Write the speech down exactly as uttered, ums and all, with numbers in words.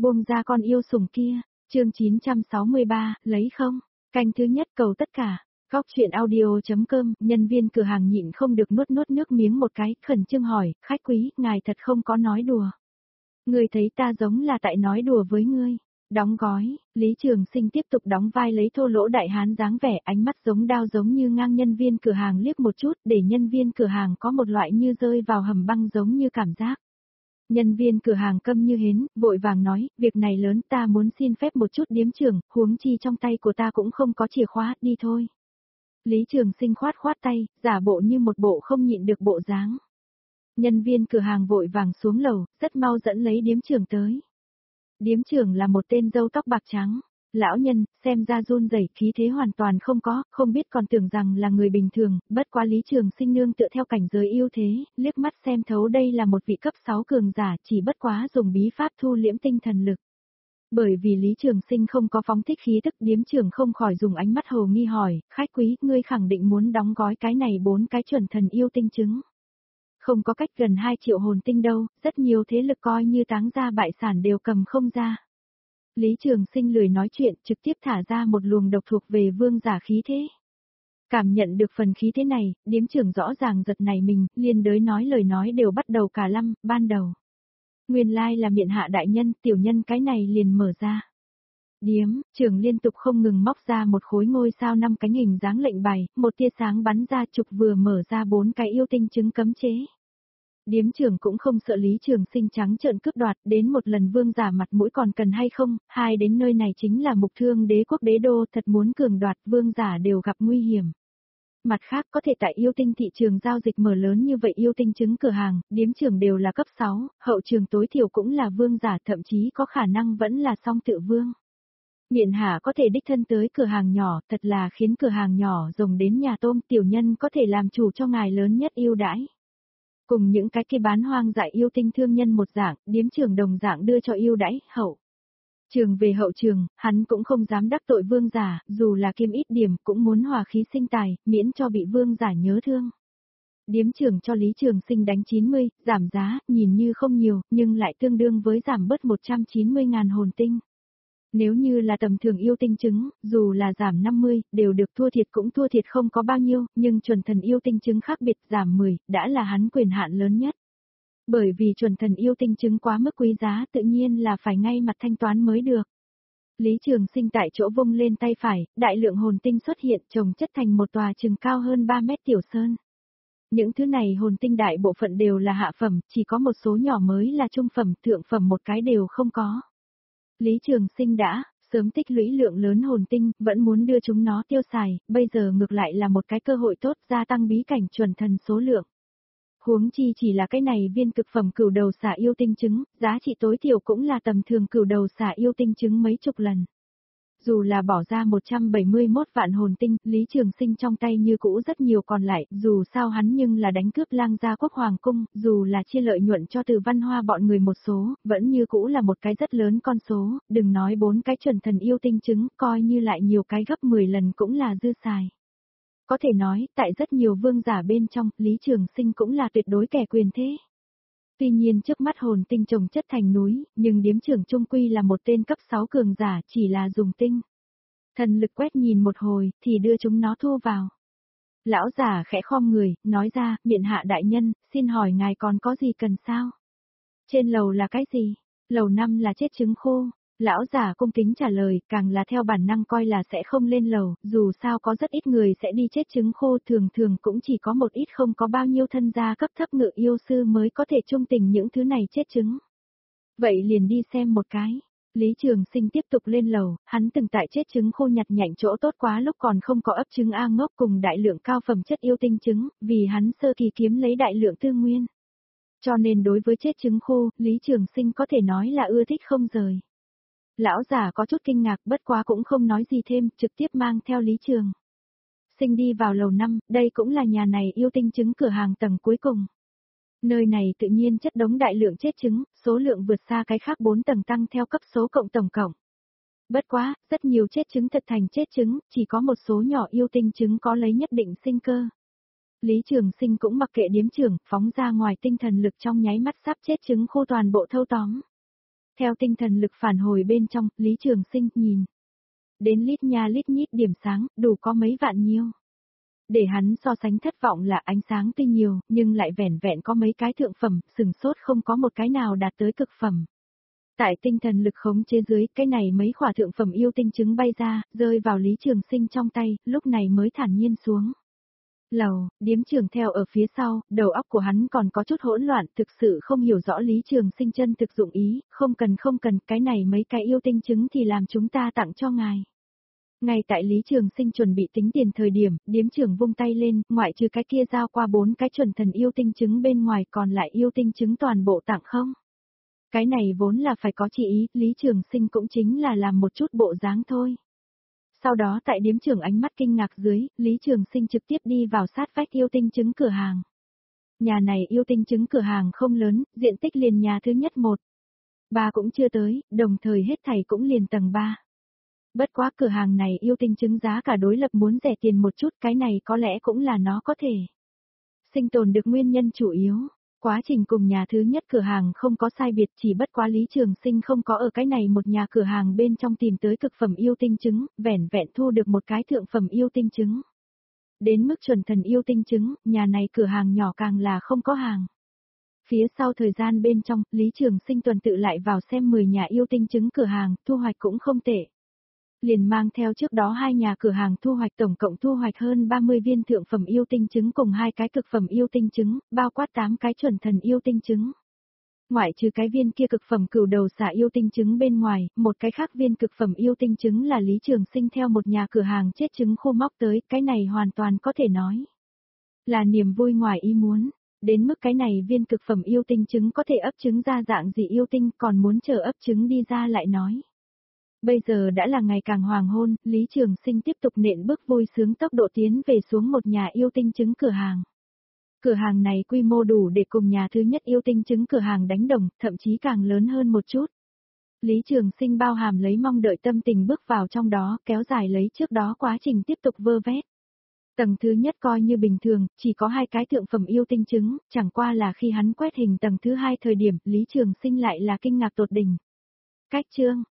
Buông ra con yêu sủng kia, chương chín trăm sáu mươi ba, lấy không? Canh thứ nhất cầu tất cả. Góc chuyện audio.com, nhân viên cửa hàng nhịn không được nuốt nuốt nước miếng một cái, khẩn trương hỏi, khách quý, ngài thật không có nói đùa. Ngươi thấy ta giống là tại nói đùa với ngươi. Đóng gói, Lý Trường Sinh tiếp tục đóng vai lấy thô lỗ đại hán dáng vẻ, ánh mắt giống đao giống như ngang nhân viên cửa hàng liếc một chút, để nhân viên cửa hàng có một loại như rơi vào hầm băng giống như cảm giác. Nhân viên cửa hàng câm như hến, vội vàng nói, việc này lớn, ta muốn xin phép một chút điếm trưởng, huống chi trong tay của ta cũng không có chìa khóa, đi thôi. Lý Trường Sinh khoát khoát tay, giả bộ như một bộ không nhịn được bộ dáng. Nhân viên cửa hàng vội vàng xuống lầu, rất mau dẫn lấy điếm trưởng tới. Điếm trưởng là một tên râu tóc bạc trắng. Lão nhân, xem ra run rẩy, khí thế hoàn toàn không có, không biết còn tưởng rằng là người bình thường, bất quá Lý Trường Sinh nương tựa theo cảnh giới ưu thế, liếc mắt xem thấu đây là một vị cấp sáu cường giả, chỉ bất quá dùng bí pháp thu liễm tinh thần lực. Bởi vì Lý Trường Sinh không có phóng thích khí tức, điếm trưởng không khỏi dùng ánh mắt hồ nghi hỏi, khách quý, ngươi khẳng định muốn đóng gói cái này bốn cái chuẩn thần yêu tinh trứng. Không có cách, gần hai triệu hồn tinh đâu, rất nhiều thế lực coi như táng ra bại sản đều cầm không ra. Lý Trường Sinh lười nói chuyện, trực tiếp thả ra một luồng độc thuộc về vương giả khí thế. Cảm nhận được phần khí thế này, điếm trưởng rõ ràng giật nảy mình, liên đới nói lời nói đều bắt đầu cả lăm, ban đầu. Nguyên lai là miện hạ đại nhân, tiểu nhân cái này liền mở ra. Điếm, trưởng liên tục không ngừng móc ra một khối ngôi sao năm cánh hình dáng lệnh bài, một tia sáng bắn ra trục vừa mở ra bốn cái yêu tinh trứng cấm chế. Điếm trưởng cũng không sợ Lý Trường Sinh trắng trợn cướp đoạt, đến một lần vương giả mặt mũi còn cần hay không, hai đến nơi này chính là mục thương đế quốc đế đô, thật muốn cường đoạt vương giả đều gặp nguy hiểm. Mặt khác có thể tại yêu tinh thị trường giao dịch mở lớn như vậy yêu tinh trứng cửa hàng, điếm trưởng đều là cấp sáu, hậu trường tối thiểu cũng là vương giả, thậm chí có khả năng vẫn là song tự vương. Miện hạ có thể đích thân tới cửa hàng nhỏ, thật là khiến cửa hàng nhỏ rồng đến nhà tôm, tiểu nhân có thể làm chủ cho ngài lớn nhất ưu đãi. Cùng những cái kia bán hoang dại yêu tinh thương nhân một dạng, điếm trưởng đồng dạng đưa cho yêu đãi, hậu. Trường về hậu trường, hắn cũng không dám đắc tội vương giả, dù là kiêm ít điểm cũng muốn hòa khí sinh tài, miễn cho bị vương giả nhớ thương. Điếm trưởng cho Lý Trường Sinh đánh chín mươi, giảm giá, nhìn như không nhiều, nhưng lại tương đương với giảm bớt một trăm chín mươi ngàn hồn tinh. Nếu như là tầm thường yêu tinh trứng, dù là giảm năm mươi, đều được thua thiệt cũng thua thiệt không có bao nhiêu, nhưng chuẩn thần yêu tinh trứng khác biệt giảm mười, đã là hắn quyền hạn lớn nhất. Bởi vì chuẩn thần yêu tinh trứng quá mức quý giá tự nhiên là phải ngay mặt thanh toán mới được. Lý Trường Sinh tại chỗ vung lên tay phải, đại lượng hồn tinh xuất hiện chồng chất thành một tòa chừng cao hơn ba mét tiểu sơn. Những thứ này hồn tinh đại bộ phận đều là hạ phẩm, chỉ có một số nhỏ mới là trung phẩm, thượng phẩm một cái đều không có. Lý Trường Sinh đã sớm tích lũy lượng lớn hồn tinh, vẫn muốn đưa chúng nó tiêu xài, bây giờ ngược lại là một cái cơ hội tốt gia tăng bí cảnh chuẩn thần số lượng. Huống chi chỉ là cái này viên cực phẩm cửu đầu xả yêu tinh trứng, giá trị tối thiểu cũng là tầm thường cửu đầu xả yêu tinh trứng mấy chục lần. Dù là bỏ ra một trăm bảy mươi mốt vạn hồn tinh, Lý Trường Sinh trong tay như cũ rất nhiều còn lại, dù sao hắn nhưng là đánh cướp lang gia quốc hoàng cung, dù là chia lợi nhuận cho Từ Văn Hoa bọn người một số, vẫn như cũ là một cái rất lớn con số, đừng nói bốn cái chuẩn thần yêu tinh trứng, coi như lại nhiều cái gấp mười lần cũng là dư xài. Có thể nói, tại rất nhiều vương giả bên trong, Lý Trường Sinh cũng là tuyệt đối kẻ quyền thế. Tuy nhiên trước mắt hồn tinh chồng chất thành núi, nhưng điếm trưởng trung quy là một tên cấp sáu cường giả, chỉ là dùng tinh thần lực quét nhìn một hồi, thì đưa chúng nó thu vào. Lão giả khẽ khom người, nói ra, miện hạ đại nhân, xin hỏi ngài còn có gì cần sao? Trên lầu là cái gì? Lầu năm là chết trứng khô. Lão giả cung kính trả lời, càng là theo bản năng coi là sẽ không lên lầu, dù sao có rất ít người sẽ đi chết trứng khô, thường thường cũng chỉ có một ít không có bao nhiêu thân gia cấp thấp ngự yêu sư mới có thể trung tình những thứ này chết trứng. Vậy liền đi xem một cái. Lý Trường Sinh tiếp tục lên lầu, hắn từng tại chết trứng khô nhặt nhạnh chỗ tốt quá lúc còn không có ấp trứng A ngốc cùng đại lượng cao phẩm chất yêu tinh trứng, vì hắn sơ kỳ kiếm lấy đại lượng tư nguyên. Cho nên đối với chết trứng khô, Lý Trường Sinh có thể nói là ưa thích không rời. Lão giả có chút kinh ngạc bất quá cũng không nói gì thêm, trực tiếp mang theo Lý Trường Sinh đi vào lầu năm, đây cũng là nhà này yêu tinh trứng cửa hàng tầng cuối cùng. Nơi này tự nhiên chất đống đại lượng chết trứng, số lượng vượt xa cái khác bốn tầng tăng theo cấp số cộng tổng cộng. Bất quá, rất nhiều chết trứng thật thành chết trứng, chỉ có một số nhỏ yêu tinh trứng có lấy nhất định sinh cơ. Lý Trường Sinh cũng mặc kệ điếm trưởng, phóng ra ngoài tinh thần lực trong nháy mắt sắp chết trứng khô toàn bộ thâu tóm. Theo tinh thần lực phản hồi bên trong, Lý Trường Sinh nhìn. Đến lít nha lít nhít điểm sáng, đủ có mấy vạn nhiêu. Để hắn so sánh thất vọng là ánh sáng tuy nhiều, nhưng lại vẻn vẹn có mấy cái thượng phẩm, sừng sốt không có một cái nào đạt tới cực phẩm. Tại tinh thần lực khống chế dưới, cái này mấy khỏa thượng phẩm yêu tinh trứng bay ra, rơi vào Lý Trường Sinh trong tay, lúc này mới thản nhiên xuống. Lầu, điếm trưởng theo ở phía sau, đầu óc của hắn còn có chút hỗn loạn, thực sự không hiểu rõ Lý Trường Sinh chân thực dụng ý, không cần không cần, cái này mấy cái yêu tinh trứng thì làm chúng ta tặng cho ngài. Ngay tại Lý Trường Sinh chuẩn bị tính tiền thời điểm, điếm trưởng vung tay lên, ngoại trừ cái kia giao qua bốn cái chuẩn thần yêu tinh trứng bên ngoài còn lại yêu tinh trứng toàn bộ tặng không. Cái này vốn là phải có chỉ ý, Lý Trường Sinh cũng chính là làm một chút bộ dáng thôi. Sau đó tại điếm trưởng ánh mắt kinh ngạc dưới, Lý Trường Sinh trực tiếp đi vào sát vách yêu tinh trứng cửa hàng. Nhà này yêu tinh trứng cửa hàng không lớn, diện tích liền nhà thứ nhất một. Ba cũng chưa tới, đồng thời hết thảy cũng liền tầng ba. Bất quá cửa hàng này yêu tinh trứng giá cả đối lập muốn rẻ tiền một chút, cái này có lẽ cũng là nó có thể sinh tồn được nguyên nhân chủ yếu. Quá trình cùng nhà thứ nhất cửa hàng không có sai biệt, chỉ bất quá Lý Trường Sinh không có ở cái này một nhà cửa hàng bên trong tìm tới cực phẩm yêu tinh trứng, vẻn vẹn thu được một cái thượng phẩm yêu tinh trứng. Đến mức chuẩn thần yêu tinh trứng, nhà này cửa hàng nhỏ càng là không có hàng. Phía sau thời gian bên trong, Lý Trường Sinh tuần tự lại vào xem mười nhà yêu tinh trứng cửa hàng, thu hoạch cũng không tệ. Liền mang theo trước đó hai nhà cửa hàng thu hoạch tổng cộng thu hoạch hơn ba mươi viên thượng phẩm yêu tinh trứng cùng hai cái cực phẩm yêu tinh trứng, bao quát tám cái chuẩn thần yêu tinh trứng. Ngoại trừ cái viên kia cực phẩm cửu đầu xà yêu tinh trứng bên ngoài, một cái khác viên cực phẩm yêu tinh trứng là Lý Trường Sinh theo một nhà cửa hàng chết trứng khô móc tới, cái này hoàn toàn có thể nói là niềm vui ngoài ý muốn. Đến mức cái này viên cực phẩm yêu tinh trứng có thể ấp trứng ra dạng gì yêu tinh, còn muốn chờ ấp trứng đi ra lại nói. Bây giờ đã là ngày càng hoàng hôn, Lý Trường Sinh tiếp tục nện bước vui sướng tốc độ tiến về xuống một nhà yêu tinh trứng cửa hàng. Cửa hàng này quy mô đủ để cùng nhà thứ nhất yêu tinh trứng cửa hàng đánh đồng, thậm chí càng lớn hơn một chút. Lý Trường Sinh bao hàm lấy mong đợi tâm tình bước vào trong đó, kéo dài lấy trước đó quá trình tiếp tục vơ vét. Tầng thứ nhất coi như bình thường, chỉ có hai cái thượng phẩm yêu tinh trứng, chẳng qua là khi hắn quét hình tầng thứ hai thời điểm, Lý Trường Sinh lại là kinh ngạc tột đỉnh. Cách chương